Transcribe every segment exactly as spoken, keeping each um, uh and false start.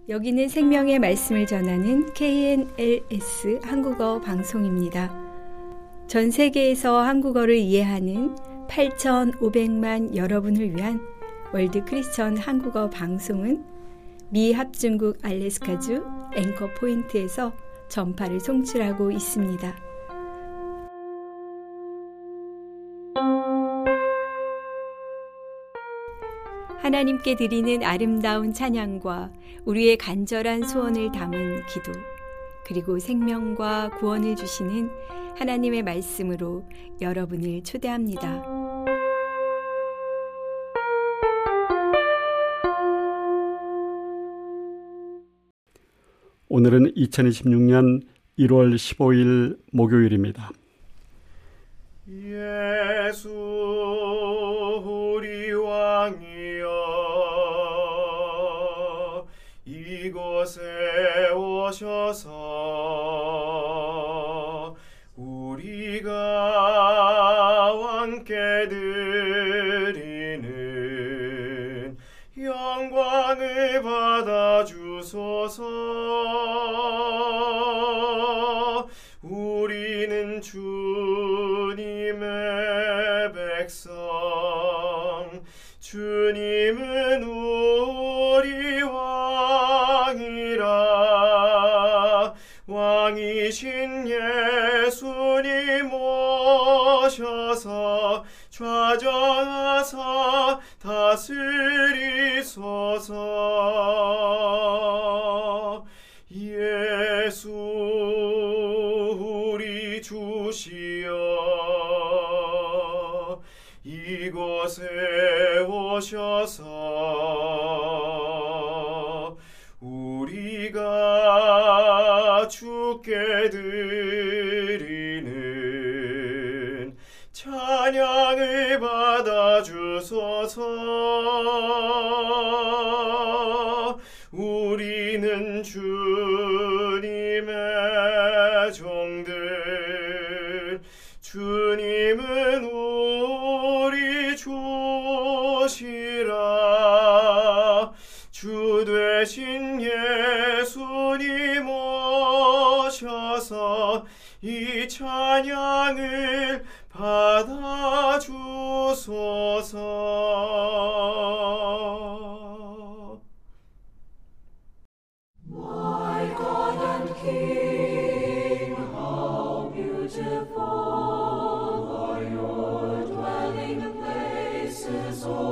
여기는 생명의 말씀을 전하는 케이엔엘에스 한국어 방송입니다. 전 세계에서 한국어를 이해하는 팔천오백만 여러분을 위한 월드 크리스천 한국어 방송은 미 합중국 알래스카주 앵커 포인트에서 전파를 송출하고 있습니다. 하나님께 드리는 아름다운 찬양과 우리의 간절한 소원을 담은 기도, 그리고 생명과 구원을 주시는 하나님의 말씀으로 여러분을 초대합니다. 오늘은 이천이십육 년 일월 십오일 목요일입니다. 예수 우리 왕이여, 이곳에 오셔서 우리가 왕께 드리는 영광을 받아주소서. 우리는 주님의 백성, 주님은 우리 왕이라. 왕이신 예수님 오셔서 좌정하사 다스리소서. 예수 우리 주시여, 이곳에 오셔서 우리가 주께 드리는 찬양을 받아주소서. 우리는 주님의 종들, 주님은 우리 주시라. 주 되신 예수님 오셔서 이 찬양을 받아주소서. My God and King, how beautiful are your dwelling places, O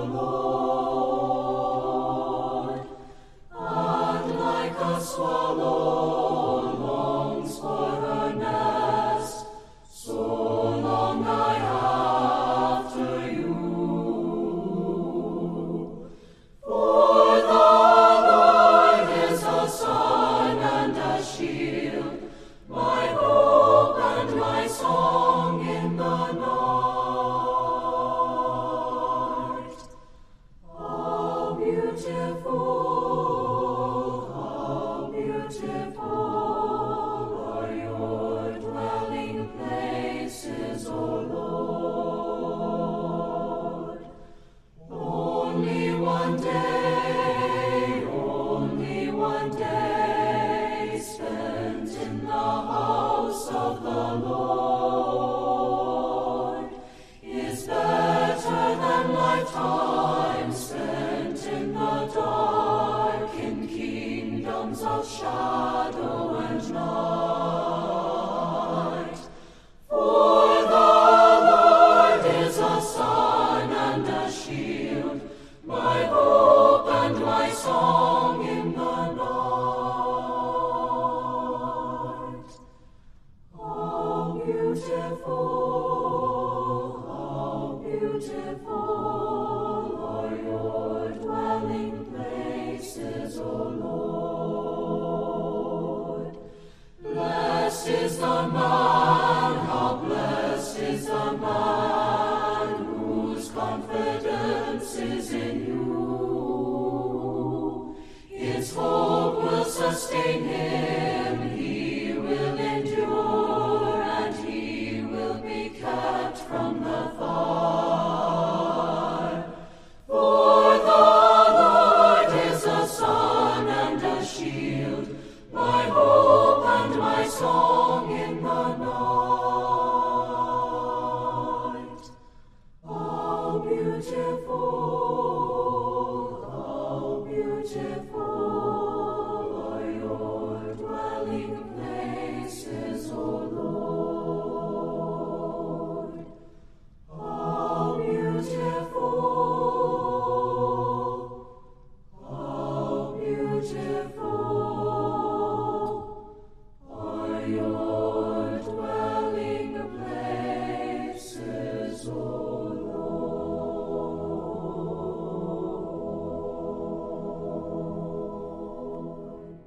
Lord. And like a swallow longs for her nest, so long I after you. For the Lord is a sun and a shield, my hope and my song in the night. How beautiful, how beautiful are your dwelling places, O Lord. Only one day, only one day spent in the house of the Lord is better than lifetime spent in the darkened kingdoms of shadow and night. For the Lord is a sun and a shield, my hope and my song in the night. How beautiful, how beautiful are your dwelling places, O Lord. Blessed is the man, how blessed is the man whose confidence is in you. His hope will sustain him, he will endure, and he will be kept from the fire. For the Lord is a sun and a shield, shield, my hope and my song in the night. How beautiful, how beautiful are your dwelling places, O Lord. How beautiful, how beautiful are your dwelling places, O Lord.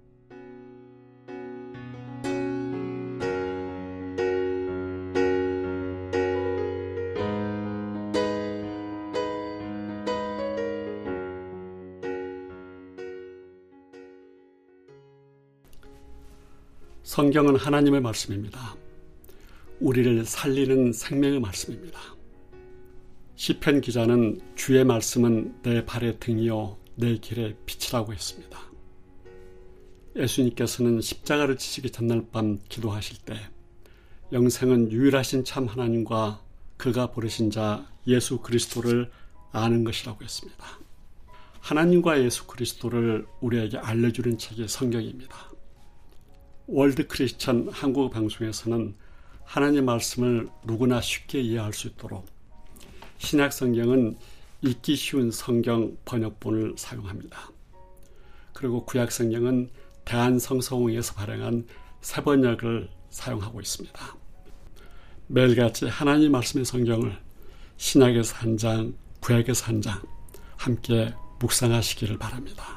성경은 하나님의 말씀입니다. 우리를 살리는 생명의 말씀입니다. 시편 기자는 주의 말씀은 내 발의 등이요 내 길의 빛이라고 했습니다. 예수님께서는 십자가를 지시기 전날 밤 기도하실 때 영생은 유일하신 참 하나님과 그가 부르신 자 예수 그리스도를 아는 것이라고 했습니다. 하나님과 예수 그리스도를 우리에게 알려주는 책이 성경입니다. 월드 크리스천 한국 방송에서는 하나님 말씀을 누구나 쉽게 이해할 수 있도록 신약 성경은 읽기 쉬운 성경 번역본을 사용합니다. 그리고 구약 성경은 대한성서공회에서 발행한 새 번역을 사용하고 있습니다. 매일같이 하나님 말씀의 성경을 신약에서 한 장, 구약에서 한 장 함께 묵상하시기를 바랍니다.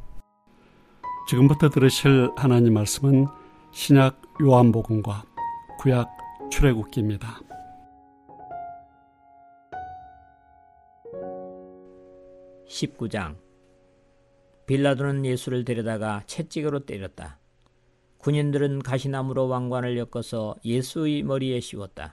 지금부터 들으실 하나님 말씀은 신약 요한복음과 구약 출애굽기입니다. 십구 장. 빌라도는 예수를 데려다가 채찍으로 때렸다. 군인들은 가시나무로 왕관을 엮어서 예수의 머리에 씌웠다.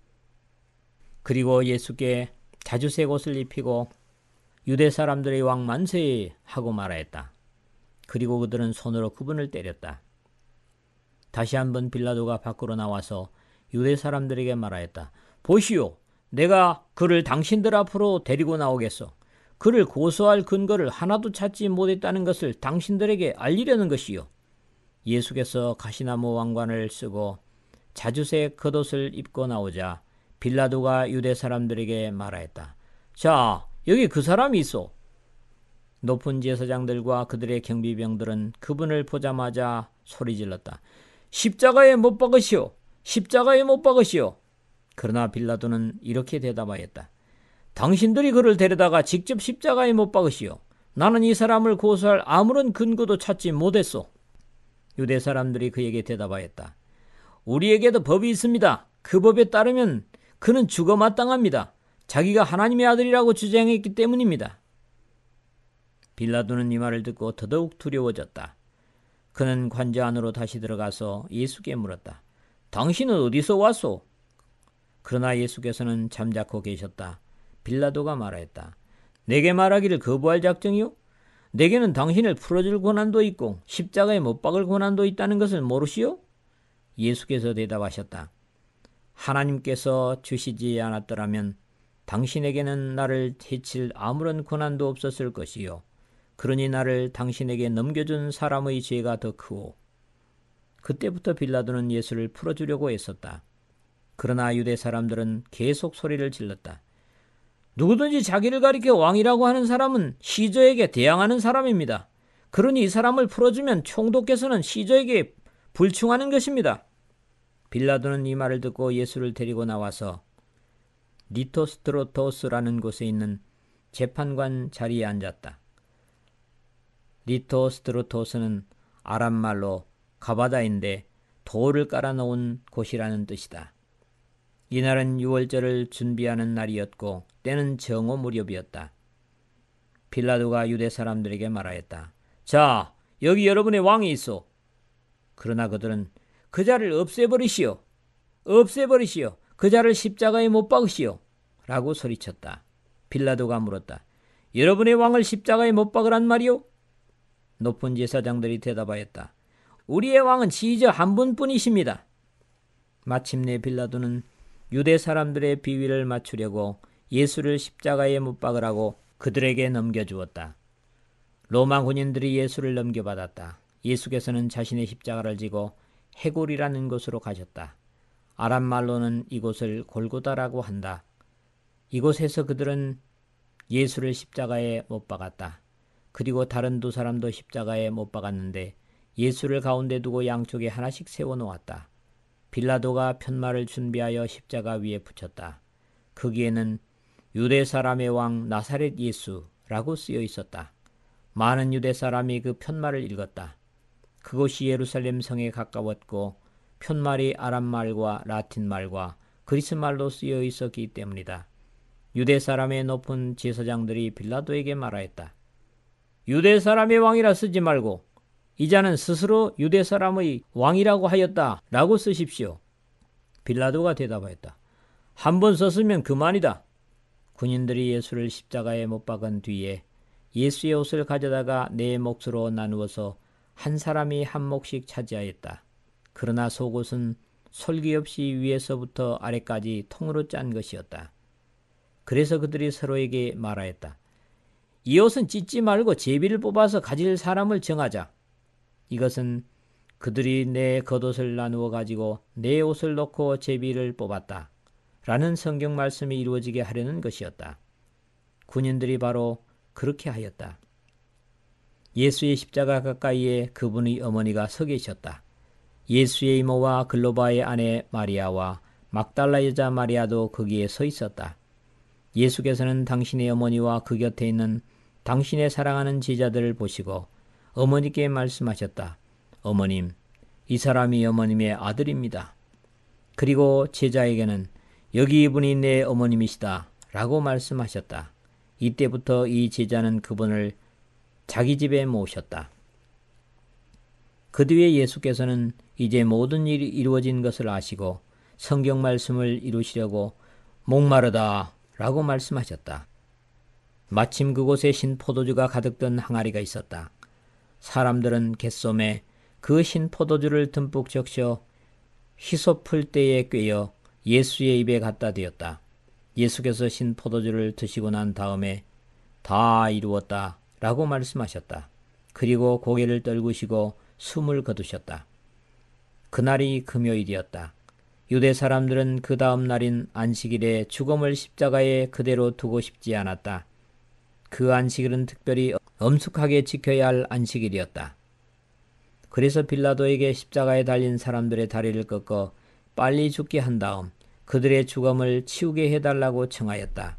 그리고 예수께 자주색 옷을 입히고 유대 사람들의 왕 만세 하고 말하였다. 그리고 그들은 손으로 그분을 때렸다. 다시 한번 빌라도가 밖으로 나와서 유대 사람들에게 말하였다. 보시오, 내가 그를 당신들 앞으로 데리고 나오겠소. 그를 고소할 근거를 하나도 찾지 못했다는 것을 당신들에게 알리려는 것이요. 예수께서 가시나무 왕관을 쓰고 자주색 겉옷을 입고 나오자 빌라도가 유대 사람들에게 말하였다. 자, 여기 그 사람이 있어. 높은 제사장들과 그들의 경비병들은 그분을 보자마자 소리질렀다. 십자가에 못 박으시오. 십자가에 못 박으시오. 그러나 빌라도는 이렇게 대답하였다. 당신들이 그를 데려다가 직접 십자가에 못 박으시오. 나는 이 사람을 고소할 아무런 근거도 찾지 못했소. 유대 사람들이 그에게 대답하였다. 우리에게도 법이 있습니다. 그 법에 따르면 그는 죽어 마땅합니다. 자기가 하나님의 아들이라고 주장했기 때문입니다. 빌라도는 이 말을 듣고 더더욱 두려워졌다. 그는 관저 안으로 다시 들어가서 예수께 물었다. 당신은 어디서 왔소? 그러나 예수께서는 잠자코 계셨다. 빌라도가 말하였다. 내게 말하기를 거부할 작정이요? 내게는 당신을 풀어줄 권한도 있고 십자가에 못 박을 권한도 있다는 것을 모르시오? 예수께서 대답하셨다. 하나님께서 주시지 않았더라면 당신에게는 나를 해칠 아무런 권한도 없었을 것이요. 그러니 나를 당신에게 넘겨준 사람의 죄가 더 크오. 그때부터 빌라도는 예수를 풀어주려고 애썼다. 그러나 유대 사람들은 계속 소리를 질렀다. 누구든지 자기를 가리켜 왕이라고 하는 사람은 시저에게 대항하는 사람입니다. 그러니 이 사람을 풀어주면 총독께서는 시저에게 불충하는 것입니다. 빌라도는 이 말을 듣고 예수를 데리고 나와서 리토스트로토스라는 곳에 있는 재판관 자리에 앉았다. 리토스트로토스는 아람말로 가바다인데 돌을 깔아놓은 곳이라는 뜻이다. 이날은 유월절을 준비하는 날이었고 때는 정오 무렵이었다. 빌라도가 유대 사람들에게 말하였다. 자, 여기 여러분의 왕이 있어. 그러나 그들은 그 자를 없애버리시오. 없애버리시오. 그 자를 십자가에 못 박으시오. 라고 소리쳤다. 빌라도가 물었다. 여러분의 왕을 십자가에 못 박으란 말이오? 높은 제사장들이 대답하였다. 우리의 왕은 지휘자 한 분뿐이십니다. 마침내 빌라도는 유대 사람들의 비위를 맞추려고 예수를 십자가에 못 박으라고 그들에게 넘겨주었다. 로마 군인들이 예수를 넘겨받았다. 예수께서는 자신의 십자가를 지고 해골이라는 곳으로 가셨다. 아람 말로는 이곳을 골고다라고 한다. 이곳에서 그들은 예수를 십자가에 못 박았다. 그리고 다른 두 사람도 십자가에 못 박았는데 예수를 가운데 두고 양쪽에 하나씩 세워놓았다. 빌라도가 편말을 준비하여 십자가 위에 붙였다. 거기에는 유대 사람의 왕 나사렛 예수라고 쓰여 있었다. 많은 유대 사람이 그 편말을 읽었다. 그곳이 예루살렘 성에 가까웠고 편말이 아람말과 라틴말과 그리스말로 쓰여 있었기 때문이다. 유대 사람의 높은 제사장들이 빌라도에게 말하였다. 유대 사람의 왕이라 쓰지 말고 이자는 스스로 유대 사람의 왕이라고 하였다 라고 쓰십시오. 빌라도가 대답하였다. 한 번 썼으면 그만이다. 군인들이 예수를 십자가에 못 박은 뒤에 예수의 옷을 가져다가 네 몫으로 나누어서 한 사람이 한 몫씩 차지하였다. 그러나 속옷은 솔기 없이 위에서부터 아래까지 통으로 짠 것이었다. 그래서 그들이 서로에게 말하였다. 이 옷은 찢지 말고 제비를 뽑아서 가질 사람을 정하자. 이것은 그들이 내 겉옷을 나누어 가지고 내 옷을 놓고 제비를 뽑았다. 라는 성경 말씀이 이루어지게 하려는 것이었다. 군인들이 바로 그렇게 하였다. 예수의 십자가 가까이에 그분의 어머니가 서 계셨다. 예수의 이모와 글로바의 아내 마리아와 막달라 여자 마리아도 거기에 서 있었다. 예수께서는 당신의 어머니와 그 곁에 있는 당신의 사랑하는 제자들을 보시고 어머니께 말씀하셨다. 어머님, 이 사람이 어머님의 아들입니다. 그리고 제자에게는 여기 이분이 내 어머님이시다 라고 말씀하셨다. 이때부터 이 제자는 그분을 자기 집에 모셨다. 그 뒤에 예수께서는 이제 모든 일이 이루어진 것을 아시고 성경 말씀을 이루시려고 목마르다 라고 말씀하셨다. 마침 그곳에 신포도주가 가득 든 항아리가 있었다. 사람들은 갯솜에 그 신포도주를 듬뿍 적셔 히소풀 때에 꿰어 예수의 입에 갖다 대었다. 예수께서 신포도주를 드시고 난 다음에 다 이루었다 라고 말씀하셨다. 그리고 고개를 떨구시고 숨을 거두셨다. 그날이 금요일이었다. 유대 사람들은 그 다음 날인 안식일에 죽음을 십자가에 그대로 두고 싶지 않았다. 그 안식일은 특별히 엄숙하게 지켜야 할 안식일이었다. 그래서 빌라도에게 십자가에 달린 사람들의 다리를 꺾어 빨리 죽게 한 다음 그들의 죽음을 치우게 해달라고 청하였다.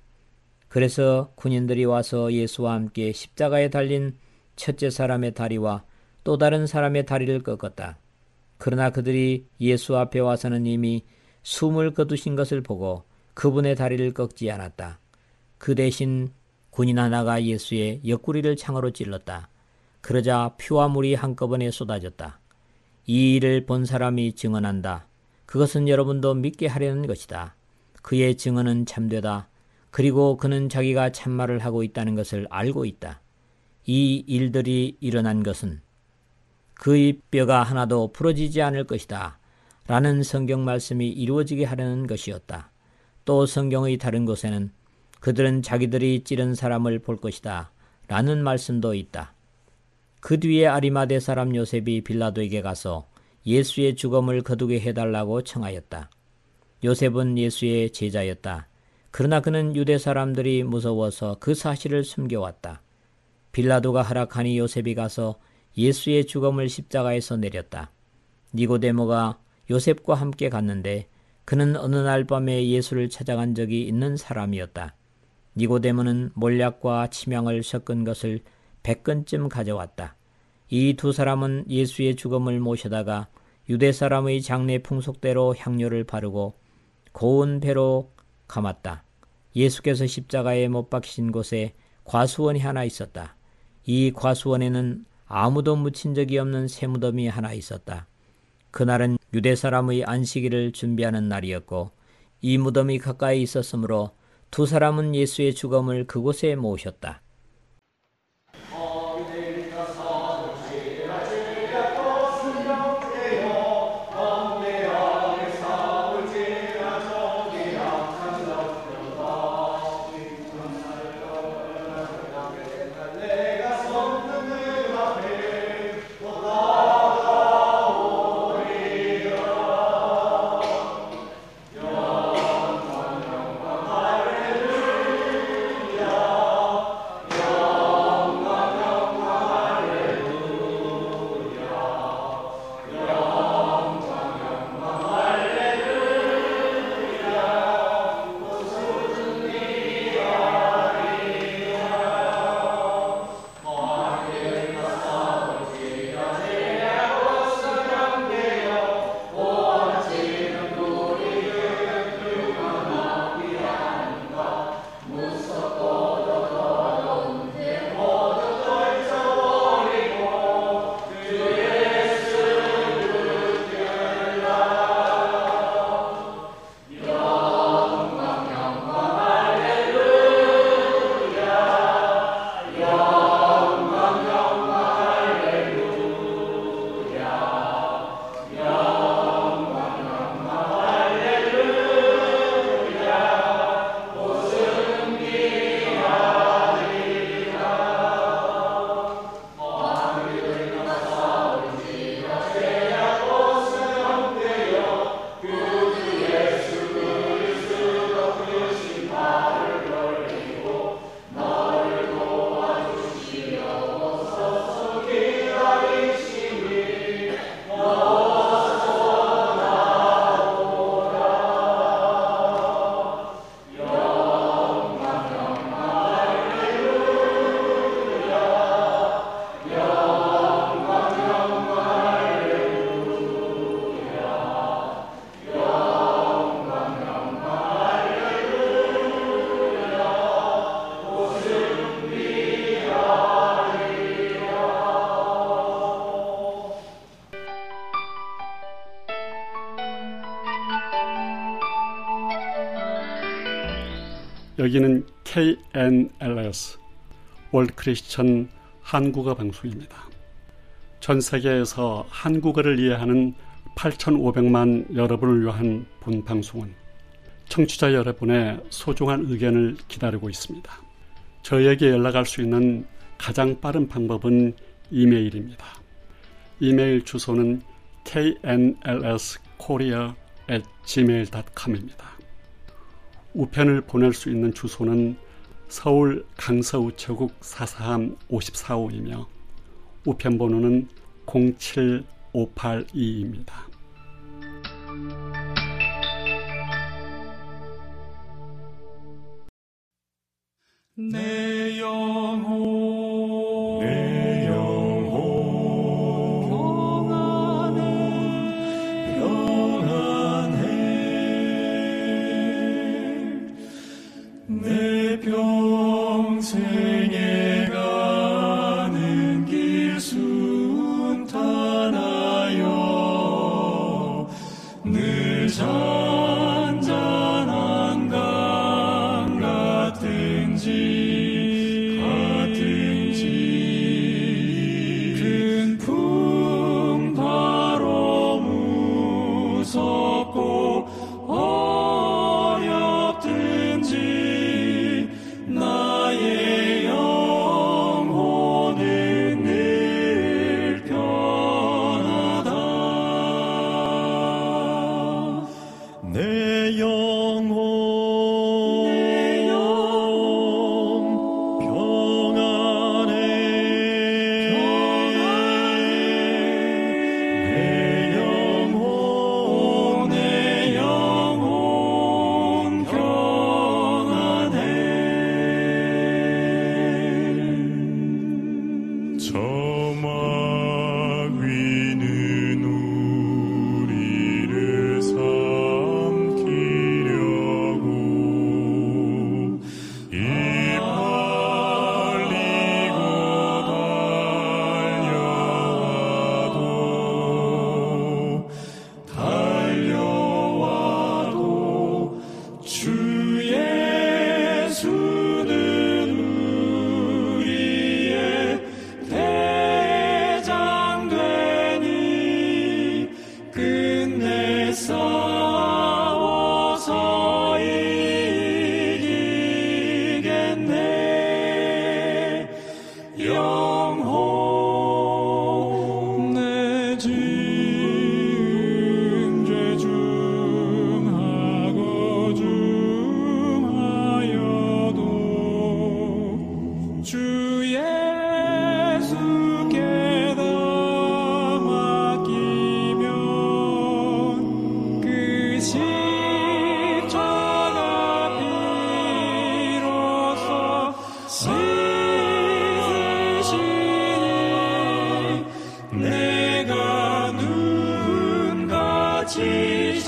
그래서 군인들이 와서 예수와 함께 십자가에 달린 첫째 사람의 다리와 또 다른 사람의 다리를 꺾었다. 그러나 그들이 예수 앞에 와서는 이미 숨을 거두신 것을 보고 그분의 다리를 꺾지 않았다. 그 대신 군인 하나가 예수의 옆구리를 창으로 찔렀다. 그러자 피와 물이 한꺼번에 쏟아졌다. 이 일을 본 사람이 증언한다. 그것은 여러분도 믿게 하려는 것이다. 그의 증언은 참되다. 그리고 그는 자기가 참말을 하고 있다는 것을 알고 있다. 이 일들이 일어난 것은 그의 뼈가 하나도 부러지지 않을 것이다. 라는 성경 말씀이 이루어지게 하려는 것이었다. 또 성경의 다른 곳에는 그들은 자기들이 찌른 사람을 볼 것이다. 라는 말씀도 있다. 그 뒤에 아리마대 사람 요셉이 빌라도에게 가서 예수의 죽음을 거두게 해달라고 청하였다. 요셉은 예수의 제자였다. 그러나 그는 유대 사람들이 무서워서 그 사실을 숨겨왔다. 빌라도가 허락하니 요셉이 가서 예수의 죽음을 십자가에서 내렸다. 니고데모가 요셉과 함께 갔는데 그는 어느 날 밤에 예수를 찾아간 적이 있는 사람이었다. 니고데모는 몰약과 침향을 섞은 것을 백 건쯤 가져왔다. 이 두 사람은 예수의 죽음을 모셔다가 유대 사람의 장례 풍속대로 향료를 바르고 고운 배로 감았다. 예수께서 십자가에 못 박히신 곳에 과수원이 하나 있었다. 이 과수원에는 아무도 묻힌 적이 없는 쇠무덤이 하나 있었다. 그날은 유대 사람의 안식일을 준비하는 날이었고 이 무덤이 가까이 있었으므로 두 사람은 예수의 죽음을 그곳에 모셨다. 아멘. 여기는 케이 엔 엘 에스 월드 크리스천 한국어 방송입니다. 전 세계에서 한국어를 이해하는 팔천오백만 여러분을 위한 본 방송은 청취자 여러분의 소중한 의견을 기다리고 있습니다. 저희에게 연락할 수 있는 가장 빠른 방법은 이메일입니다. 이메일 주소는 케이 엔 엘 에스 코리아 앳 지메일 닷 컴입니다. 우편을 보낼 수 있는 주소는 서울 강서우체국 사사함 오십사호이며 우편번호는 공칠오팔이입니다. 내 영혼 내 영혼 평안해 평안해 내 평생에 가는 길 순탄하여 늘 잔잔한 강 같은지 큰 풍파로 무섭고 어렵든지 나의 영혼은 늘 편하다. 내 영혼 내 영혼 평안해 내 영혼 내 영혼 평안해 저막 위는 우리를 삼키려고 입 벌리고 달려와도 달려와도 주 예수는 우리의 대장 되니 끝내 싸워서 이기겠네. 영혼 내 지은 죄 중하고 중하여도 주 예수께 다 맡기면 그 십자가 피로써 씻으시니 내가 눈같이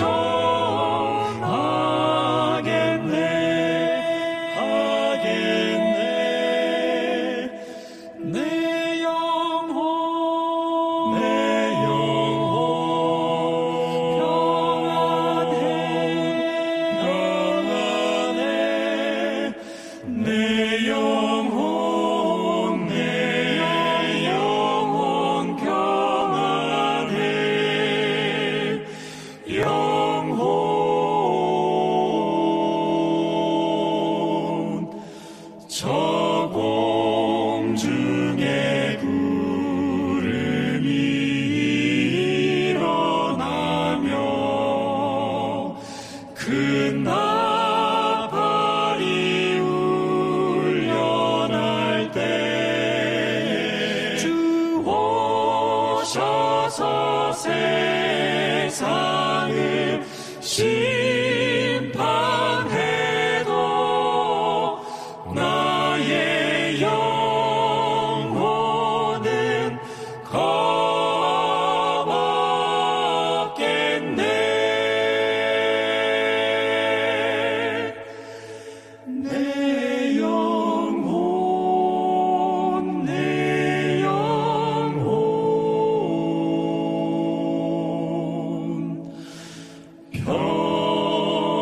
전하겠네 하겠네. 내 영혼 내 영혼 평안해 평안해 내 영혼 내 영혼 평안해 영혼 저 공중에 구름이 일어나며 큰 나팔이 울려날 때 주 오셔서 세상을 심판해도 나의 영혼은 겁없겠네. 내 영혼 내 영혼 평안해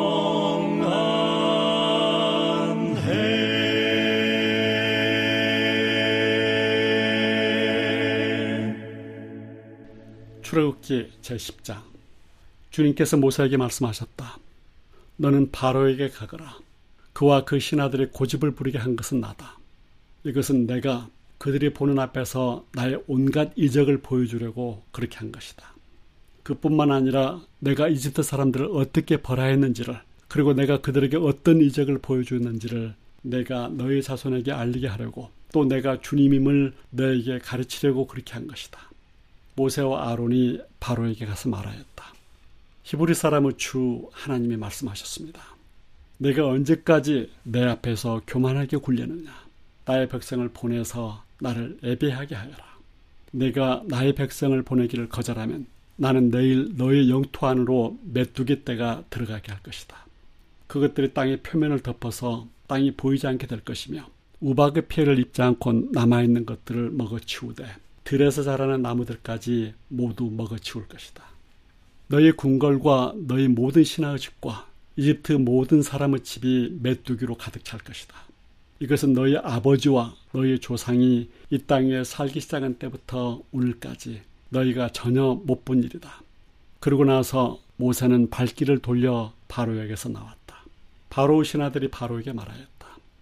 출애굽기 제십 장. 주님께서 모세에게 말씀하셨다. 너는 바로에게 가거라. 그와 그 신하들의 고집을 부리게 한 것은 나다. 이것은 내가 그들이 보는 앞에서 나의 온갖 이적을 보여주려고 그렇게 한 것이다. 그뿐만 아니라 내가 이집트 사람들을 어떻게 벌하였는지를, 그리고 내가 그들에게 어떤 이적을 보여주었는지를 내가 너희 자손에게 알리게 하려고, 또 내가 주님임을 너에게 가르치려고 그렇게 한 것이다. 모세와 아론이 바로에게 가서 말하였다. 히브리 사람의 주 하나님이 말씀하셨습니다. 내가 언제까지 내 앞에서 교만하게 굴려느냐. 나의 백성을 보내서 나를 예배하게 하여라. 내가 나의 백성을 보내기를 거절하면 나는 내일 너의 영토 안으로 메뚜기 떼가 들어가게 할 것이다. 그것들이 땅의 표면을 덮어서 땅이 보이지 않게 될 것이며 우박의 피해를 입지 않고 남아있는 것들을 먹어치우되 들에서 자라는 나무들까지 모두 먹어치울 것이다. 너희 궁궐과 너희 모든 신하의 집과 이집트 모든 사람의 집이 메뚜기로 가득 찰 것이다. 이것은 너희 아버지와 너희 조상이 이 땅에 살기 시작한 때부터 오늘까지 너희가 전혀 못 본 일이다. 그러고 나서 모세는 발길을 돌려 바로에게서 나왔다. 바로 신하들이 바로에게 말하였다.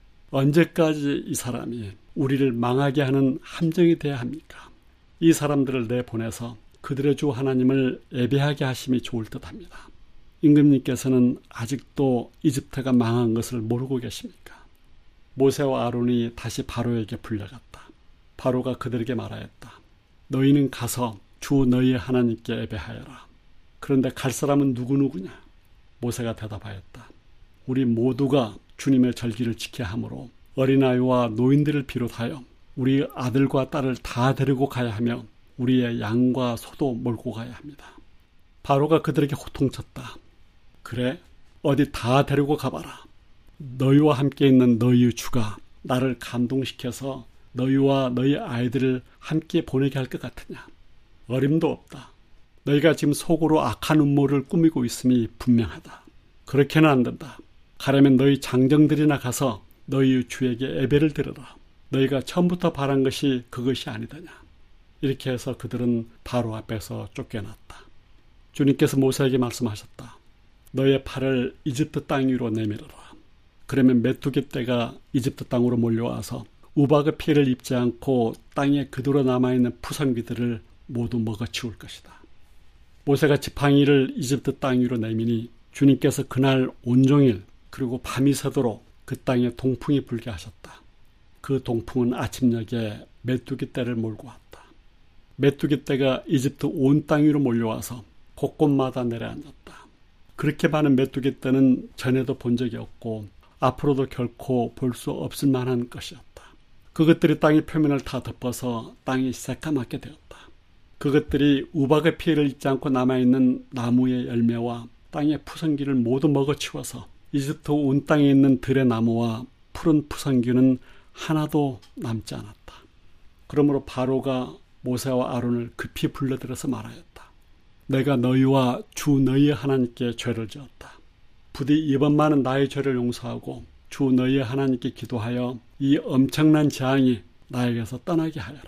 언제까지 이 사람이 우리를 망하게 하는 함정이 되어야 합니까? 이 사람들을 내보내서 그들의 주 하나님을 예배하게 하심이 좋을 듯합니다. 임금님께서는 아직도 이집트가 망한 것을 모르고 계십니까? 모세와 아론이 다시 바로에게 불려갔다. 바로가 그들에게 말하였다. 너희는 가서 주 너희의 하나님께 예배하여라. 그런데 갈 사람은 누구누구냐? 모세가 대답하였다. 우리 모두가 주님의 절기를 지켜야 하므로 어린아이와 노인들을 비롯하여 우리 아들과 딸을 다 데리고 가야 하며 우리의 양과 소도 몰고 가야 합니다. 바로가 그들에게 호통쳤다. 그래, 어디 다 데리고 가봐라. 너희와 함께 있는 너희의 주가 나를 감동시켜서 너희와 너희 아이들을 함께 보내게 할 것 같으냐? 어림도 없다. 너희가 지금 속으로 악한 음모를 꾸미고 있음이 분명하다. 그렇게는 안 된다. 가려면 너희 장정들이나 가서 너희 주에게 예배를 드려라. 너희가 처음부터 바란 것이 그것이 아니더냐. 이렇게 해서 그들은 바로 앞에서 쫓겨났다. 주님께서 모세에게 말씀하셨다. 너의 팔을 이집트 땅 위로 내밀어라. 그러면 메뚜기 떼가 이집트 땅으로 몰려와서 우박의 피해를 입지 않고 땅에 그대로 남아있는 푸성귀들을 모두 먹어치울 것이다. 모세가 지팡이를 이집트 땅 위로 내미니 주님께서 그날 온종일 그리고 밤이 새도록 그 땅에 동풍이 불게 하셨다. 그 동풍은 아침녘에 메뚜기 떼를 몰고 왔다. 메뚜기 떼가 이집트 온 땅 위로 몰려와서 곳곳마다 내려앉았다. 그렇게 많은 메뚜기 떼는 전에도 본 적이 없고 앞으로도 결코 볼 수 없을 만한 것이었다. 그것들이 땅의 표면을 다 덮어서 땅이 새까맣게 되었다. 그것들이 우박의 피해를 입지 않고 남아있는 나무의 열매와 땅의 푸성귀를 모두 먹어치워서 이집트 온 땅에 있는 들의 나무와 푸른 푸성귀는 하나도 남지 않았다. 그러므로 바로가 모세와 아론을 급히 불러들여서 말하였다. 내가 너희와 주 너희의 하나님께 죄를 지었다. 부디 이번만은 나의 죄를 용서하고 주 너희의 하나님께 기도하여 이 엄청난 재앙이 나에게서 떠나게 하여라.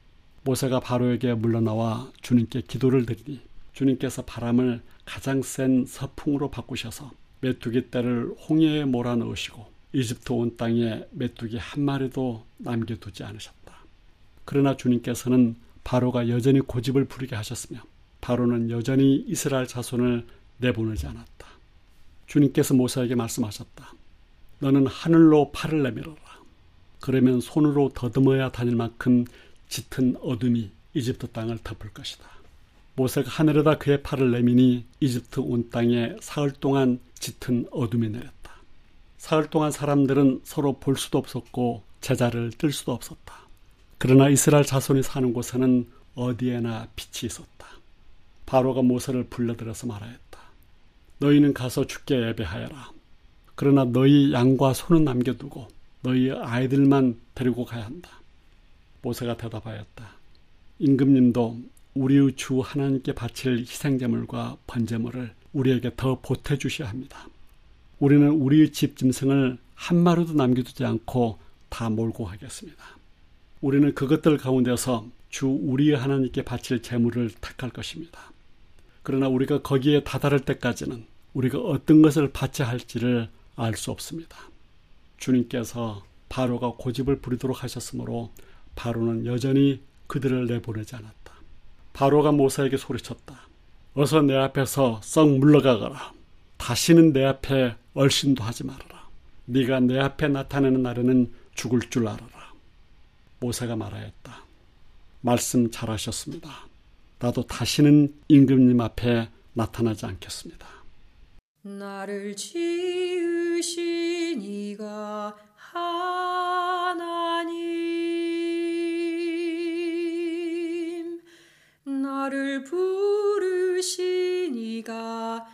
모세가 바로에게 물러나와 주님께 기도를 드리니 주님께서 바람을 가장 센 서풍으로 바꾸셔서 메뚜기 떼를 홍해에 몰아넣으시고 이집트 온 땅에 메뚜기 한 마리도 남겨두지 않으셨다. 그러나 주님께서는 바로가 여전히 고집을 부리게 하셨으며 바로는 여전히 이스라엘 자손을 내보내지 않았다. 주님께서 모세에게 말씀하셨다. 너는 하늘로 팔을 내밀어라. 그러면 손으로 더듬어야 다닐 만큼 짙은 어둠이 이집트 땅을 덮을 것이다. 모세가 하늘에다 그의 팔을 내미니 이집트 온 땅에 사흘 동안 짙은 어둠이 내렸다. 사흘 동안 사람들은 서로 볼 수도 없었고 제자를 뜰 수도 없었다. 그러나 이스라엘 자손이 사는 곳에는 어디에나 빛이 있었다. 바로가 모세를 불러들여서 말하였다. 너희는 가서 주께 예배하여라. 그러나 너희 양과 소는 남겨두고 너희 아이들만 데리고 가야 한다. 모세가 대답하였다. 임금님도 우리의 주 하나님께 바칠 희생제물과 번제물을 우리에게 더 보태주셔야 합니다. 우리는 우리의 집 짐승을 한 마리도 남겨두지 않고 다 몰고 가겠습니다. 우리는 그것들 가운데서 주 우리 하나님께 바칠 제물을 택할 것입니다. 그러나 우리가 거기에 다다를 때까지는 우리가 어떤 것을 바쳐야 할지를 알 수 없습니다. 주님께서 바로가 고집을 부리도록 하셨으므로 바로는 여전히 그들을 내보내지 않았다. 바로가 모세에게 소리쳤다. 어서 내 앞에서 썩 물러가거라. 다시는 내 앞에 얼씬도 하지 말아라. 네가 내 앞에 나타나는 날에는 죽을 줄 알아라. 모세가 말하였다. 말씀 잘하셨습니다. 나도 다시는 임금님 앞에 나타나지 않겠습니다. 나를 지으신 이가 하나님, 나를 부르신 이가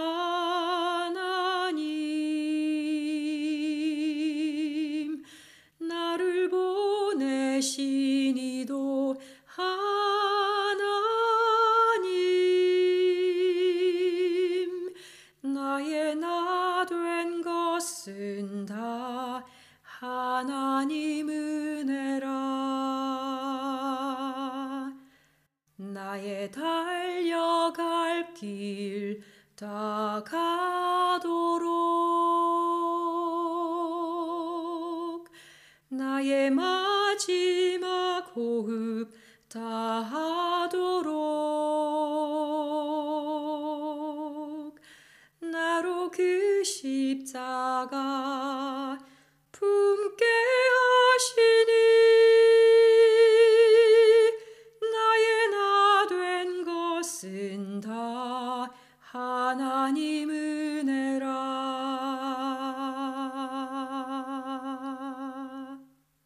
하나님, 나를 보내신 이도 하나님, 나의 나 된 것은 다 하나님 은혜라. 나의 달려갈 길 다 가도록, 나의 마지막 호흡 다 하도록, 나로 그 십자가 품게 하시니, 나의 나 된 것은 다 하나님 은혜라.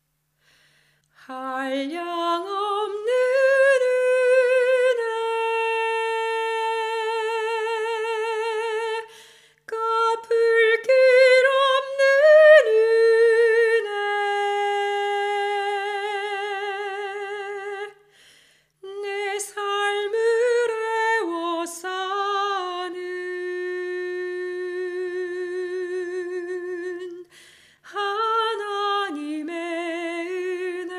한량없는 은혜, 갚을 길 없는 은혜, 내 삶을 애워 사는 하나님의 은혜.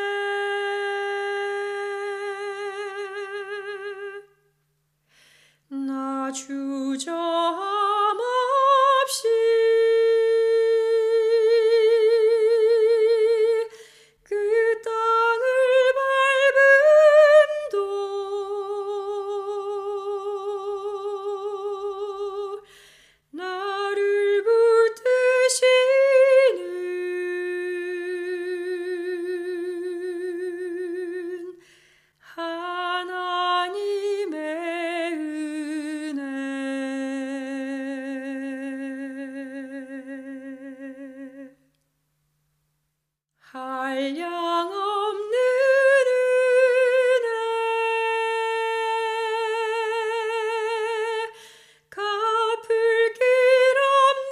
나 주저함 없이 그 땅을 밟음도 나를 붙드시는 하나님의 은혜. 한량없는 은혜, 갚을 길 없는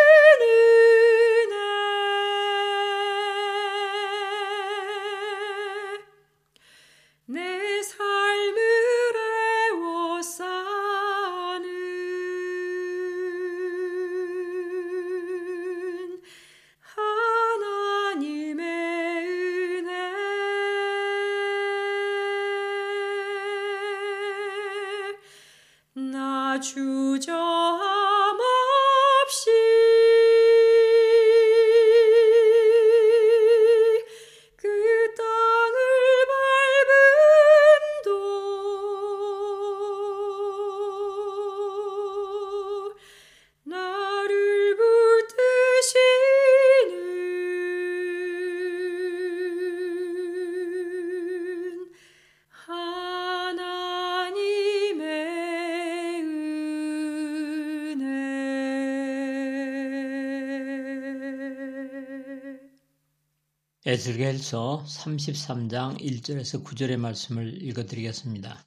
은혜, 내 삶을 애워 사는 하나님의 은혜. 나 주저함 없이 그 땅을 밟음도 나를 붙드시는 하나님의 은혜. 에스겔서 삼십삼 장 일 절에서 구 절의 말씀을 읽어드리겠습니다.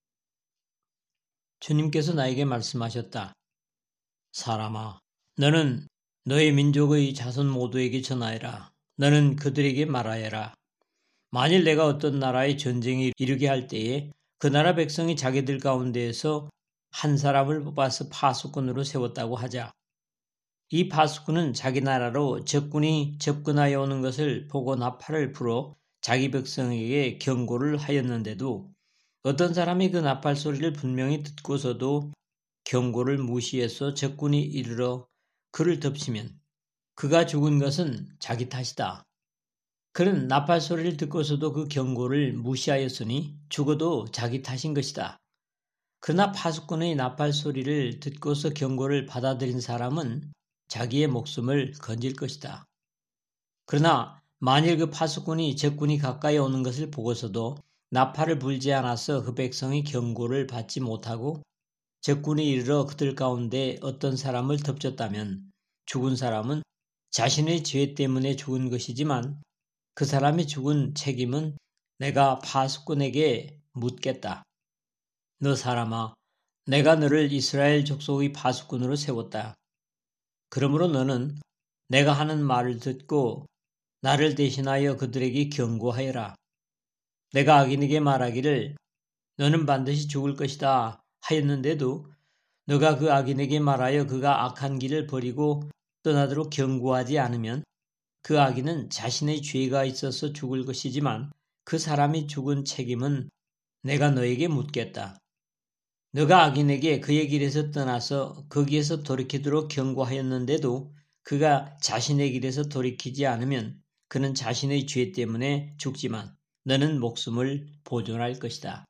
주님께서 나에게 말씀하셨다. 사람아, 너는 너의 민족의 자손 모두에게 전하여라. 너는 그들에게 말하여라. 만일 내가 어떤 나라의 전쟁이 이르게 할 때에 그 나라 백성이 자기들 가운데에서 한 사람을 뽑아서 파수꾼으로 세웠다고 하자. 이 파수꾼은 자기 나라로 적군이 접근하여 오는 것을 보고 나팔을 불어 자기 백성에게 경고를 하였는데도 어떤 사람이 그 나팔 소리를 분명히 듣고서도 경고를 무시해서 적군이 이르러 그를 덮치면 그가 죽은 것은 자기 탓이다. 그는 나팔 소리를 듣고서도 그 경고를 무시하였으니 죽어도 자기 탓인 것이다. 그러나 파수꾼의 나팔 소리를 듣고서 경고를 받아들인 사람은 자기의 목숨을 건질 것이다. 그러나 만일 그 파수꾼이 적군이 가까이 오는 것을 보고서도 나팔을 불지 않아서 그 백성의 경고를 받지 못하고 적군이 이르러 그들 가운데 어떤 사람을 덮쳤다면 죽은 사람은 자신의 죄 때문에 죽은 것이지만 그 사람이 죽은 책임은 내가 파수꾼에게 묻겠다. 너 사람아, 내가 너를 이스라엘 족속의 파수꾼으로 세웠다. 그러므로 너는 내가 하는 말을 듣고 나를 대신하여 그들에게 경고하여라. 내가 악인에게 말하기를 너는 반드시 죽을 것이다 하였는데도 너가 그 악인에게 말하여 그가 악한 길을 버리고 떠나도록 경고하지 않으면 그 악인은 자신의 죄가 있어서 죽을 것이지만 그 사람이 죽은 책임은 내가 너에게 묻겠다. 너가 악인에게 그의 길에서 떠나서 거기에서 돌이키도록 경고하였는데도 그가 자신의 길에서 돌이키지 않으면 그는 자신의 죄 때문에 죽지만 너는 목숨을 보존할 것이다.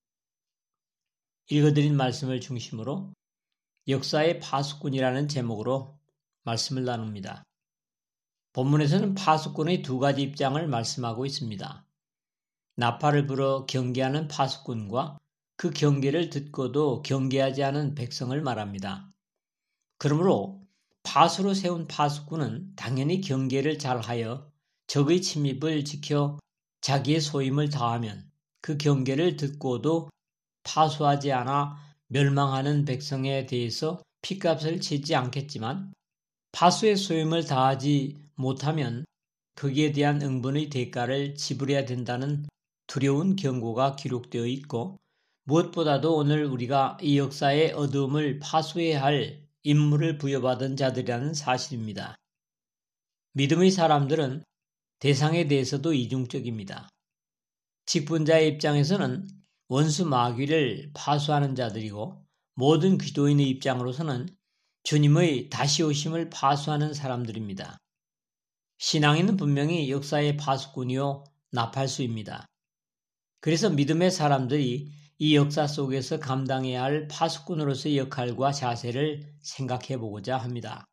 읽어드린 말씀을 중심으로 역사의 파수꾼이라는 제목으로 말씀을 나눕니다. 본문에서는 파수꾼의 두 가지 입장을 말씀하고 있습니다. 나팔을 불어 경계하는 파수꾼과 그 경계를 듣고도 경계하지 않은 백성을 말합니다. 그러므로 파수로 세운 파수꾼은 당연히 경계를 잘하여 적의 침입을 지켜 자기의 소임을 다하면 그 경계를 듣고도 파수하지 않아 멸망하는 백성에 대해서 핏값을 치지 않겠지만 파수의 소임을 다하지 못하면 거기에 대한 응분의 대가를 지불해야 된다는 두려운 경고가 기록되어 있고 무엇보다도 오늘 우리가 이 역사의 어두움을 파수해야 할 임무를 부여받은 자들이라는 사실입니다. 믿음의 사람들은 대상에 대해서도 이중적입니다. 직분자의 입장에서는 원수 마귀를 파수하는 자들이고 모든 기도인의 입장으로서는 주님의 다시 오심을 파수하는 사람들입니다. 신앙인은 분명히 역사의 파수꾼이요 나팔수입니다. 그래서 믿음의 사람들이 이 역사 속에서 감당해야 할 파수꾼으로서의 역할과 자세를 생각해 보고자 합니다.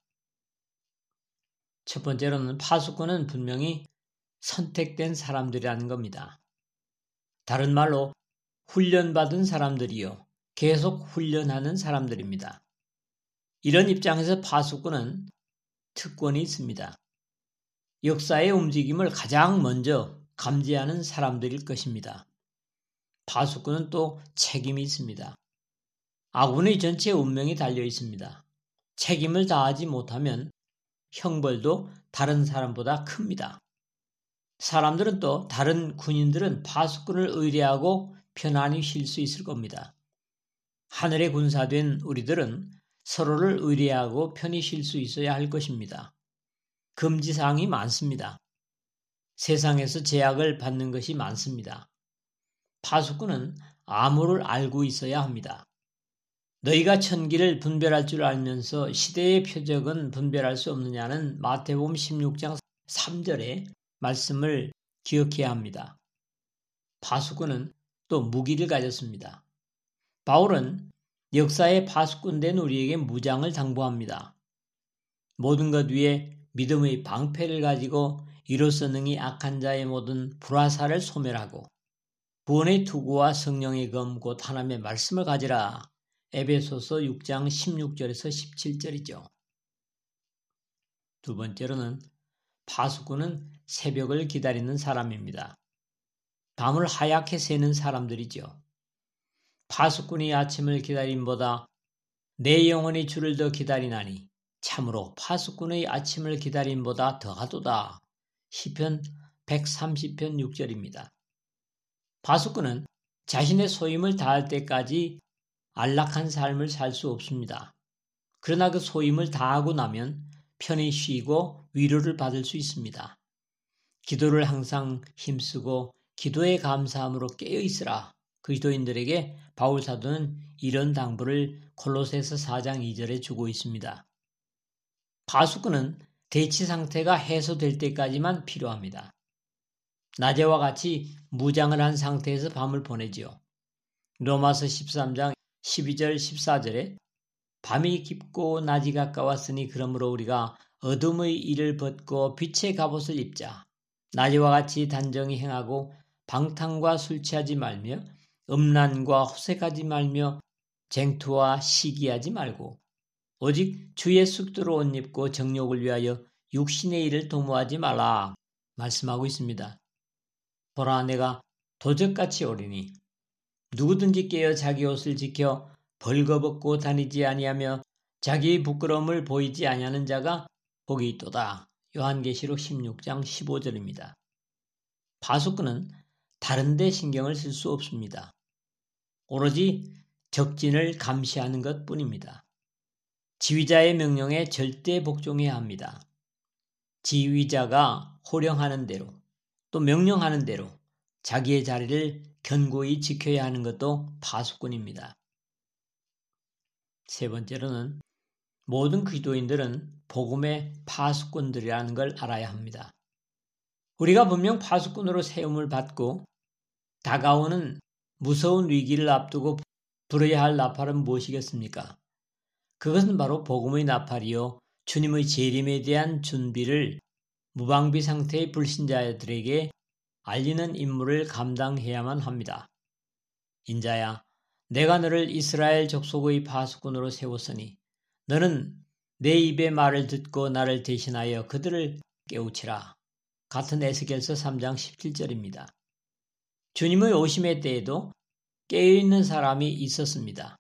첫 번째로는 파수꾼은 분명히 선택된 사람들이라는 겁니다. 다른 말로 훈련받은 사람들이요 계속 훈련하는 사람들입니다. 이런 입장에서 파수꾼은 특권이 있습니다. 역사의 움직임을 가장 먼저 감지하는 사람들일 것입니다. 파수꾼은 또 책임이 있습니다. 아군의 전체 운명이 달려 있습니다. 책임을 다하지 못하면 형벌도 다른 사람보다 큽니다. 사람들은 또 다른 군인들은 파수꾼을 의뢰하고 편안히 쉴 수 있을 겁니다. 하늘의 군사된 우리들은 서로를 의뢰하고 편히 쉴 수 있어야 할 것입니다. 금지사항이 많습니다. 세상에서 제약을 받는 것이 많습니다. 파수꾼은 암호를 알고 있어야 합니다. 너희가 천기를 분별할 줄 알면서 시대의 표적은 분별할 수 없느냐는 마태복음 십육 장 삼 절의 말씀을 기억해야 합니다. 파수꾼은 또 무기를 가졌습니다. 바울은 역사의 파수꾼된 우리에게 무장을 당부합니다. 모든 것 위에 믿음의 방패를 가지고 이로써 능히 악한 자의 모든 불화살을 소멸하고 구원의 투구와 성령의 검 곧 하나님의 말씀을 가지라. 에베소서 육 장 십육 절에서 십칠 절이죠. 두 번째로는 파수꾼은 새벽을 기다리는 사람입니다. 밤을 하얗게 새는 사람들이죠. 파수꾼이 아침을 기다림보다 내 영혼이 주를 더 기다리나니 참으로 파수꾼의 아침을 기다림보다 더하도다. 시편 백삼십 편 육 절입니다. 파수꾼은 자신의 소임을 다할 때까지 안락한 삶을 살 수 없습니다. 그러나 그 소임을 다하고 나면 편히 쉬고 위로를 받을 수 있습니다. 기도를 항상 힘쓰고 기도에 감사함으로 깨어 있으라. 그리스도인들에게 바울 사도는 이런 당부를 골로새서 사 장 이 절에 주고 있습니다. 파수꾼은 대치 상태가 해소될 때까지만 필요합니다. 낮에와 같이 무장을 한 상태에서 밤을 보내지요. 로마서 십삼 장 십이 절 십사 절에 밤이 깊고 낮이 가까웠으니 그러므로 우리가 어둠의 일을 벗고 빛의 갑옷을 입자. 낮에와 같이 단정히 행하고 방탕과 술 취하지 말며 음란과 호색하지 말며 쟁투와 시기하지 말고 오직 주의 숙도로 옷 입고 정욕을 위하여 육신의 일을 도모하지 말라 말씀하고 있습니다. 보라 내가 도적같이 오리니 누구든지 깨어 자기 옷을 지켜 벌거벗고 다니지 아니하며 자기의 부끄러움을 보이지 아니하는 자가 복이 있도다. 요한계시록 십육 장 십오 절입니다. 파수꾼은 다른 데 신경을 쓸 수 없습니다. 오로지 적진을 감시하는 것뿐입니다. 지휘자의 명령에 절대 복종해야 합니다. 지휘자가 호령하는 대로 또 명령하는 대로 자기의 자리를 견고히 지켜야 하는 것도 파수꾼입니다. 세 번째로는 모든 그리스도인들은 복음의 파수꾼들이라는 걸 알아야 합니다. 우리가 분명 파수꾼으로 세움을 받고 다가오는 무서운 위기를 앞두고 불어야 할 나팔은 무엇이겠습니까? 그것은 바로 복음의 나팔이요 주님의 재림에 대한 준비를 무방비 상태의 불신자들에게 알리는 임무를 감당해야만 합니다. 인자야, 내가 너를 이스라엘 족속의 파수꾼으로 세웠으니 너는 내 입의 말을 듣고 나를 대신하여 그들을 깨우치라. 같은 에스겔서 삼 장 십칠 절입니다. 주님의 오심의 때에도 깨어있는 사람이 있었습니다.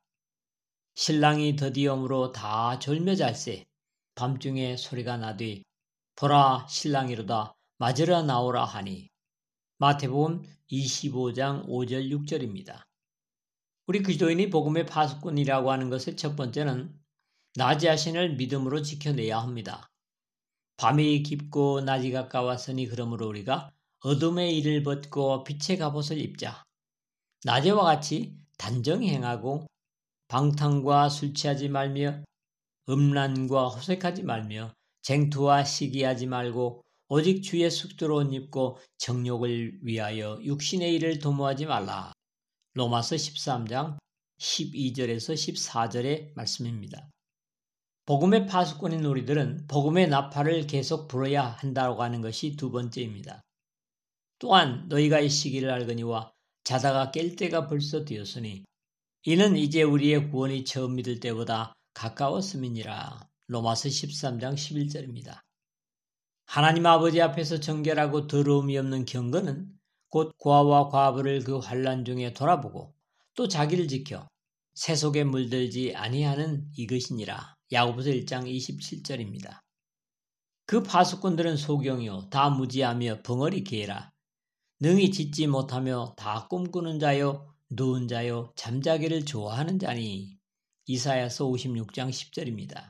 신랑이 더디움으로 다 졸며 잘세 밤중에 소리가 나되 보라 신랑이로다 맞으러 나오라 하니 마태복음 이십오 장 오 절 육 절입니다. 우리 그리스도인이 복음의 파수꾼이라고 하는 것의 첫 번째는 나 자신을 믿음으로 지켜내야 합니다. 밤이 깊고 낮이 가까웠으니 그러므로 우리가 어둠의 일을 벗고 빛의 갑옷을 입자. 낮에와 같이 단정히 행하고 방탕과 술 취하지 말며 음란과 호색하지 말며 쟁투와 시기하지 말고 오직 주의 숙도로 옷 입고 정욕을 위하여 육신의 일을 도모하지 말라. 로마서 십삼 장 십이 절에서 십사 절의 말씀입니다. 복음의 파수꾼인 우리들은 복음의 나팔을 계속 불어야 한다고 하는 것이 두 번째입니다. 또한 너희가 이 시기를 알거니와 자다가 깰 때가 벌써 되었으니 이는 이제 우리의 구원이 처음 믿을 때보다 가까웠음이니라. 로마서 십삼 장 십일 절입니다. 하나님 아버지 앞에서 정결하고 더러움이 없는 경건은 곧 고아와 과부를 그 환난 중에 돌아보고 또 자기를 지켜 새 속에 물들지 아니하는 이것이니라. 야고보서 일 장 이십칠 절입니다. 그 파수꾼들은 소경이요 다 무지하며 벙어리 개라. 능히 짓지 못하며 다 꿈꾸는 자요 누운 자요 잠자기를 좋아하는 자니. 이사야서 오십육 장 십 절입니다.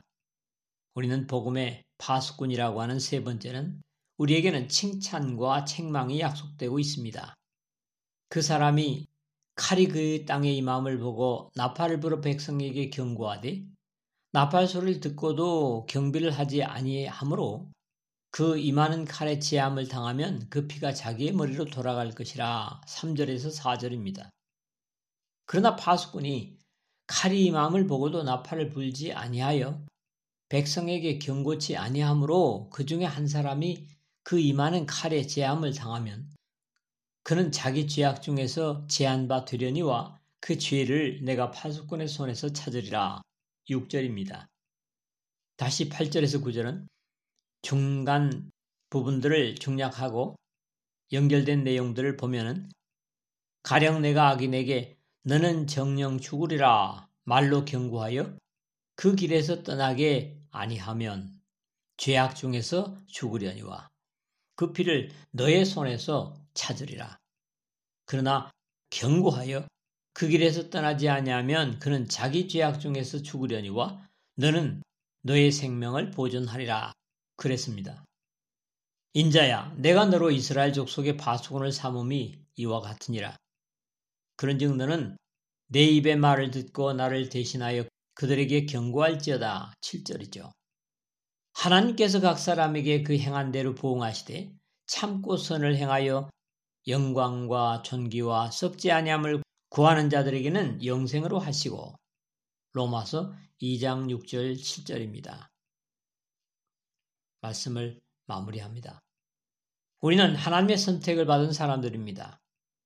우리는 복음의 파수꾼이라고 하는 세 번째는 우리에게는 칭찬과 책망이 약속되고 있습니다. 그 사람이 칼이 그 땅에 임함을 보고 나팔을 불어 백성에게 경고하되 나팔 소리를 듣고도 경비를 하지 아니하므로 그 임하는 칼의 제함을 당하면 그 피가 자기의 머리로 돌아갈 것이라. 삼 절에서 사 절입니다. 그러나 파수꾼이 칼이 임함을 보고도 나팔을 불지 아니하여 백성에게 경고치 아니하므로 그 중에 한 사람이 그 임하는 칼의 제함을 당하면 그는 자기 죄악 중에서 제한바 되려니와 그 죄를 내가 파수꾼의 손에서 찾으리라. 육 절입니다. 다시 팔 절에서 구 절은 중간 부분들을 중략하고 연결된 내용들을 보면은 가령 내가 악인에게 너는 정령 죽으리라 말로 경고하여 그 길에서 떠나게 아니하면 죄악 중에서 죽으려니와 그 피를 너의 손에서 찾으리라. 그러나 경고하여 그 길에서 떠나지 아니하면 그는 자기 죄악 중에서 죽으려니와 너는 너의 생명을 보존하리라 그랬습니다. 인자야, 내가 너로 이스라엘 족속의 파수꾼을 삼음이 이와 같으니라. 그런즉 너는 내 입의 말을 듣고 나를 대신하여 그들에게 경고할지어다. 칠 절이죠. 하나님께서 각 사람에게 그 행한 대로 보응하시되 참고 선을 행하여 영광과 존귀와 썩지 아니함을 구하는 자들에게는 영생으로 하시고. 로마서 이 장 육 절 칠 절입니다. 말씀을 마무리합니다. 우리는 하나님의 선택을 받은 사람들입니다.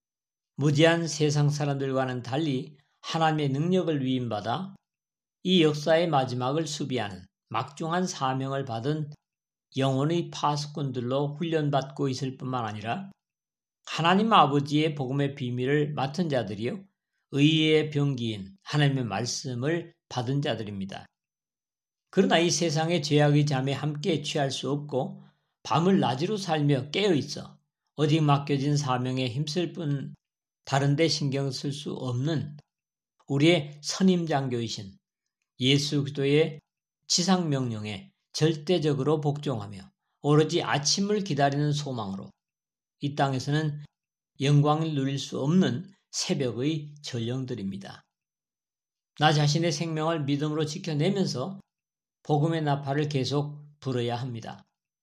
무지한 세상 사람들과는 달리 하나님의 능력을 위임받아 이 역사의 마지막을 수비하는 막중한 사명을 받은 영혼의 파수꾼들로 훈련받고 있을 뿐만 아니라 하나님 아버지의 복음의 비밀을 맡은 자들이요, 의의 병기인 하나님의 말씀을 받은 자들입니다. 그러나 이 세상의 죄악의 잠에 함께 취할 수 없고 밤을 낮으로 살며 깨어있어 어디 맡겨진 사명에 힘쓸 뿐 다른 데 신경 쓸 수 없는 우리의 선임장교이신 예수 그리스도의 지상명령에 절대적으로 복종하며 오로지 아침을 기다리는 소망으로 이 땅에서는 영광을 누릴 수 없는 새벽의 전령들입니다. 나 자신의 생명을 믿음으로 지켜내면서 복음의 나팔을 계속 불어야 합니다.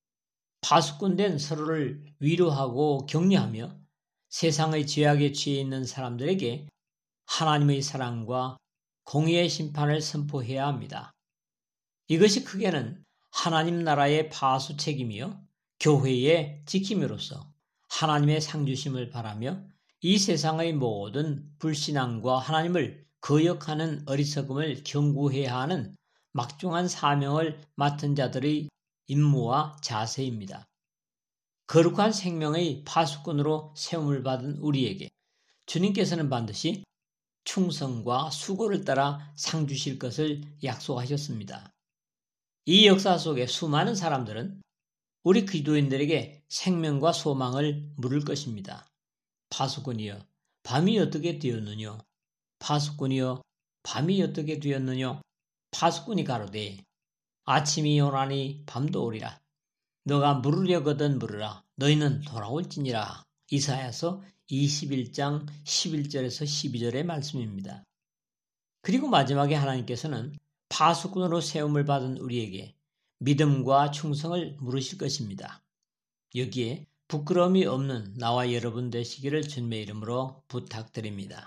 파수꾼된 서로를 위로하고 격려하며 세상의 죄악에 취해 있는 사람들에게 하나님의 사랑과 공의의 심판을 선포해야 합니다. 이것이 크게는 하나님 나라의 파수 책임이요 교회의 지킴이로서 하나님의 상주심을 바라며 이 세상의 모든 불신앙과 하나님을 거역하는 어리석음을 경고해야 하는 막중한 사명을 맡은 자들의 임무와 자세입니다. 거룩한 생명의 파수꾼으로 세움을 받은 우리에게 주님께서는 반드시 충성과 수고를 따라 상 주실 것을 약속하셨습니다. 이 역사 속에 수많은 사람들은 우리 기도인들에게 생명과 소망을 물을 것입니다. 파수꾼이여, 밤이 어떻게 되었느냐? 파수꾼이여, 밤이 어떻게 되었느냐? 파수꾼이 가로되 아침이 오나니 밤도 오리라. 너가 물으려거든 물으라. 너희는 돌아올지니라. 이사야서 이십일 장 십일 절에서 십이 절의 말씀입니다. 그리고 마지막에 하나님께서는 파수꾼으로 세움을 받은 우리에게 믿음과 충성을 물으실 것입니다. 여기에 부끄러움이 없는 나와 여러분 되시기를 주님의 이름으로 부탁드립니다.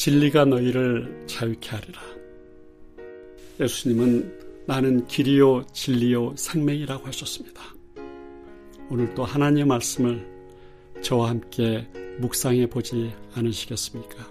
진리가 너희를 자유케 하리라. 예수님은 나는 길이요 진리요 생명이라고 하셨습니다. 오늘도 하나님의 말씀을 저와 함께 묵상해 보지 않으시겠습니까?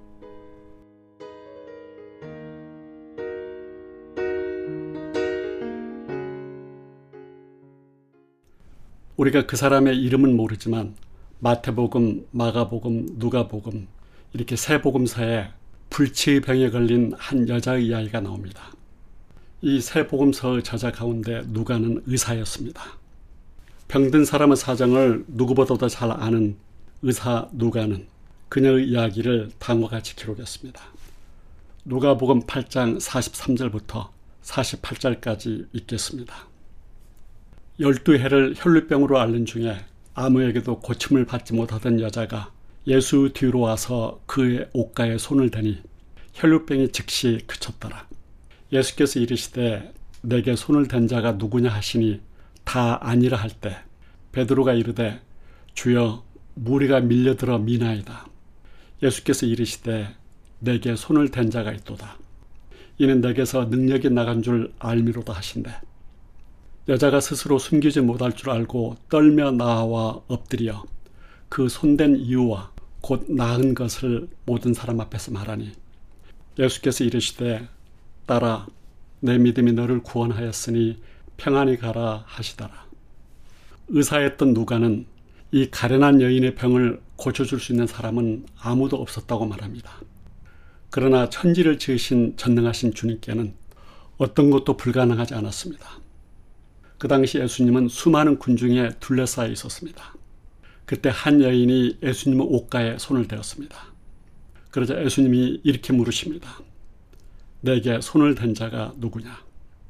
우리가 그 사람의 이름은 모르지만 마태복음, 마가복음, 누가복음 이렇게 세 복음서에 불치의 병에 걸린 한 여자의 이야기가 나옵니다. 이 세 복음서의 저자 가운데 누가는 의사였습니다. 병든 사람의 사정을 누구보다도 잘 아는 의사 누가는 그녀의 이야기를 다음과 같이 기록했습니다. 누가복음 팔 장 사십삼 절부터 사십팔 절까지 읽겠습니다. 열두 해를 혈루병으로 앓는 중에 아무에게도 고침을 받지 못하던 여자가 예수 뒤로 와서 그의 옷가에 손을 대니 혈루병이 즉시 그쳤더라. 예수께서 이르시되 내게 손을 댄 자가 누구냐 하시니 다 아니라 할 때 베드로가 이르되 주여 무리가 밀려들어 미나이다. 예수께서 이르시되 내게 손을 댄 자가 있도다. 이는 내게서 능력이 나간 줄 알미로다 하신대. 여자가 스스로 숨기지 못할 줄 알고 떨며 나와 엎드려 그 손댄 이유와 곧 나은 것을 모든 사람 앞에서 말하니 예수께서 이르시되 딸아 내 믿음이 너를 구원하였으니 평안히 가라 하시더라. 의사였던 누가는 이 가련한 여인의 병을 고쳐줄 수 있는 사람은 아무도 없었다고 말합니다. 그러나 천지를 지으신 전능하신 주님께는 어떤 것도 불가능하지 않았습니다. 그 당시 예수님은 수많은 군중에 둘러싸여 있었습니다. 그때 한 여인이 예수님의 옷가에 손을 대었습니다. 그러자 예수님이 이렇게 물으십니다. 내게 손을 댄 자가 누구냐?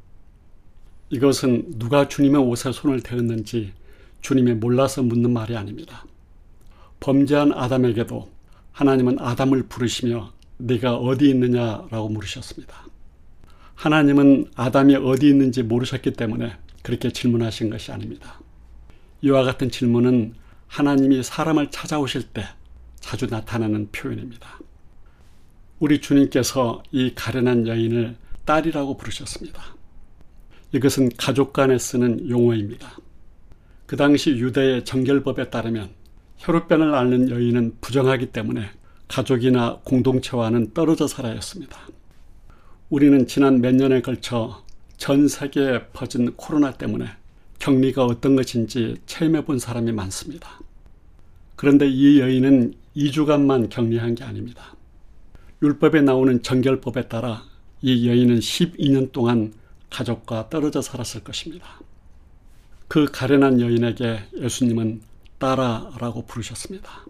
이것은 누가 주님의 옷에 손을 대었는지 주님이 몰라서 묻는 말이 아닙니다. 범죄한 아담에게도 하나님은 아담을 부르시며 네가 어디 있느냐라고 물으셨습니다. 하나님은 아담이 어디 있는지 모르셨기 때문에 그렇게 질문하신 것이 아닙니다. 이와 같은 질문은 하나님이 사람을 찾아오실 때 자주 나타나는 표현입니다. 우리 주님께서 이 가련한 여인을 딸이라고 부르셨습니다. 이것은 가족 간에 쓰는 용어입니다. 그 당시 유대의 정결법에 따르면 혈루병을 앓는 여인은 부정하기 때문에 가족이나 공동체와는 떨어져 살아야 했습니다. 우리는 지난 몇 년에 걸쳐 전 세계에 퍼진 코로나 때문에 격리가 어떤 것인지 체험해 본 사람이 많습니다. 그런데 이 여인은 이 주간만 격리한 게 아닙니다. 율법에 나오는 정결법에 따라 이 여인은 십이 년 동안 가족과 떨어져 살았을 것입니다. 그 가련한 여인에게 예수님은 딸아라고 부르셨습니다.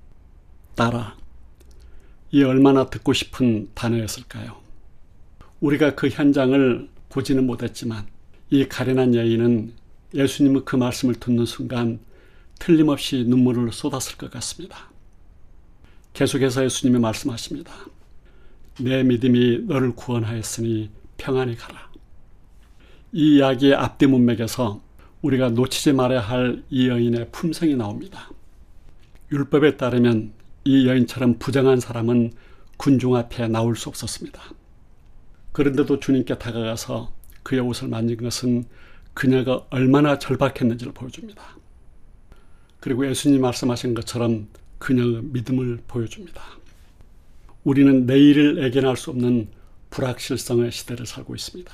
딸아, 이 얼마나 듣고 싶은 단어였을까요? 우리가 그 현장을 보지는 못했지만 이 가련한 여인은 예수님의 그 말씀을 듣는 순간 틀림없이 눈물을 쏟았을 것 같습니다. 계속해서 예수님이 말씀하십니다. 내 믿음이 너를 구원하였으니 평안히 가라. 이 이야기의 앞뒤 문맥에서 우리가 놓치지 말아야 할 이 여인의 품성이 나옵니다. 율법에 따르면 이 여인처럼 부정한 사람은 군중 앞에 나올 수 없었습니다. 그런데도 주님께 다가가서 그의 옷을 만진 것은 그녀가 얼마나 절박했는지를 보여줍니다. 그리고 예수님 말씀하신 것처럼 그녀의 믿음을 보여줍니다. 우리는 내일을 예견할 수 없는 불확실성의 시대를 살고 있습니다.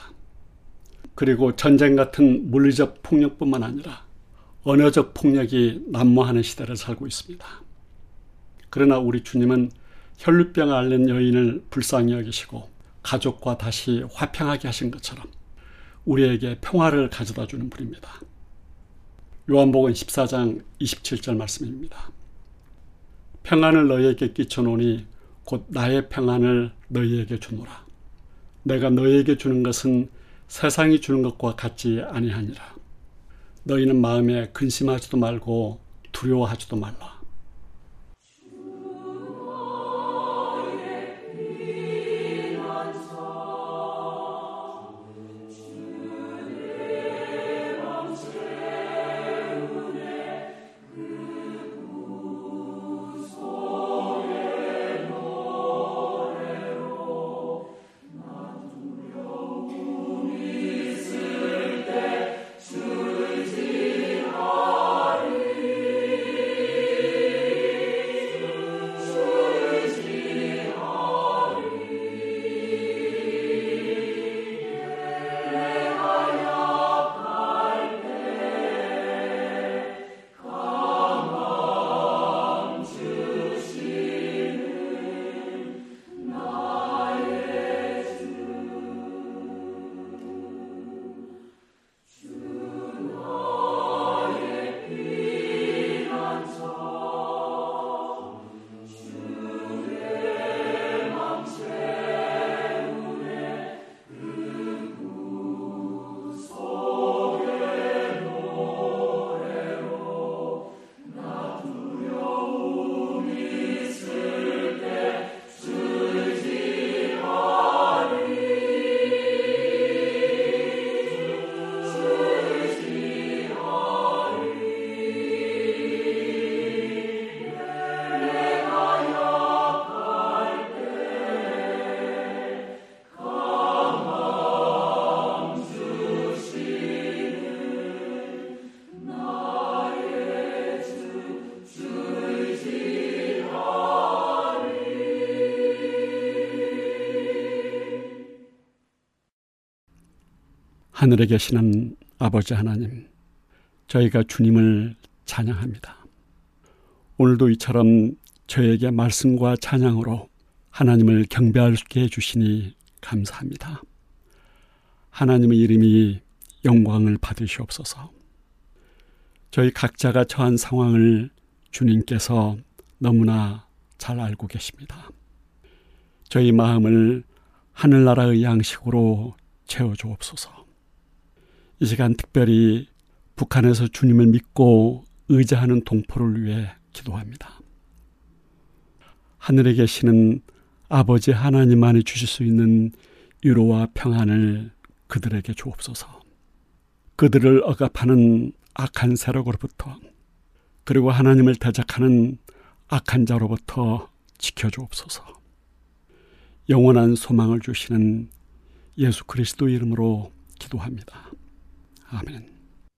그리고 전쟁 같은 물리적 폭력뿐만 아니라 언어적 폭력이 난무하는 시대를 살고 있습니다. 그러나 우리 주님은 혈루병 앓는 여인을 불쌍히 여기시고 가족과 다시 화평하게 하신 것처럼 우리에게 평화를 가져다 주는 분입니다. 요한복음 십사 장 이십칠 절 말씀입니다. 평안을 너희에게 끼쳐노니 곧 나의 평안을 너희에게 주노라. 내가 너희에게 주는 것은 세상이 주는 것과 같지 아니하니라. 너희는 마음에 근심하지도 말고 두려워하지도 말라. 하늘에 계시는 아버지 하나님, 저희가 주님을 찬양합니다. 오늘도 이처럼 저에게 말씀과 찬양으로 하나님을 경배할 수 있게 해주시니 감사합니다. 하나님의 이름이 영광을 받으시옵소서. 저희 각자가 처한 상황을 주님께서 너무나 잘 알고 계십니다. 저희 마음을 하늘나라의 양식으로 채워주옵소서. 이 시간 특별히 북한에서 주님을 믿고 의지하는 동포를 위해 기도합니다. 하늘에 계시는 아버지 하나님만이 주실 수 있는 위로와 평안을 그들에게 주옵소서. 그들을 억압하는 악한 세력으로부터, 그리고 하나님을 대적하는 악한 자로부터 지켜주옵소서. 영원한 소망을 주시는 예수 그리스도 이름으로 기도합니다. 아멘.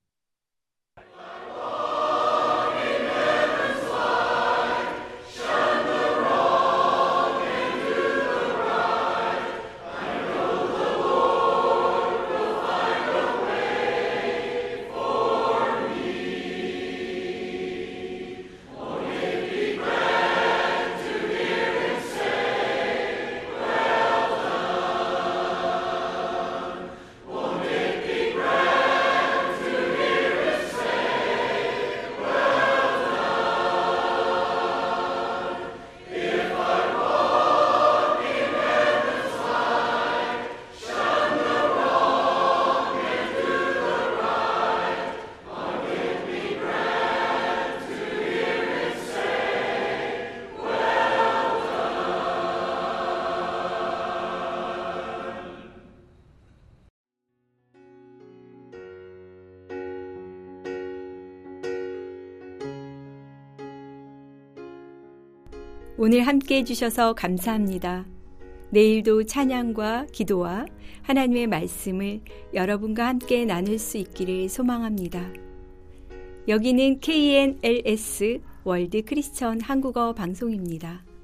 오늘 함께 해주셔서 감사합니다. 내일도 찬양과 기도와 하나님의 말씀을 여러분과 함께 나눌 수 있기를 소망합니다. 여기는 케이엔엘에스 월드 크리스천 한국어 방송입니다.